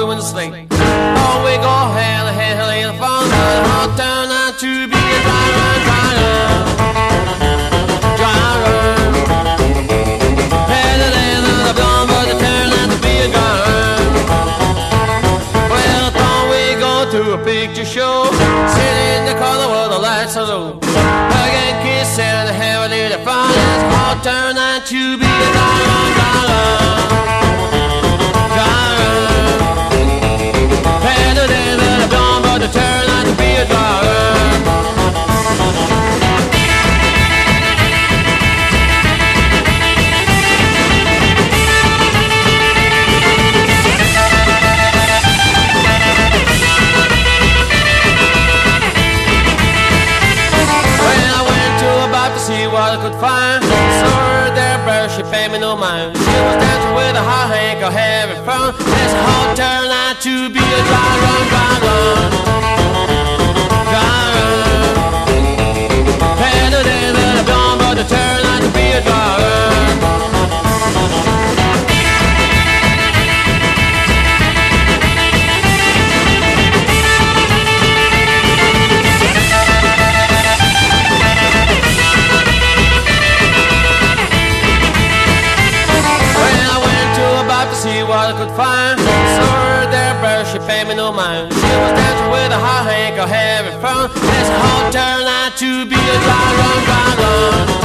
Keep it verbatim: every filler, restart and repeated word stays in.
doing the slate. Oh, we go hell, hell, hell, fun. I'll turn out to be a dry run, dry run, dry run. Hell, hell, hell, the blonde, but it turned out to be a dry run. Well, I thought we go to a picture show, sit in the corner where the lights are low, hug and kiss and have a little fun. It's all turned out to be a dry run, dry run, dry run. Better than the blonde, but it turned out to be a dry run. See what I could find. Saw her there, bro, she paid me no mind. She was dancing with a hot hank or having fun. This whole turned out to be a dry run, dry run, dry run. Better than the blonde, but it turned out to be a dry run. See what I could find. Saw her there, bro, she paid me no mind. She was dancing with a hot hank or having fun. This whole turned out to be a dry run, dry run.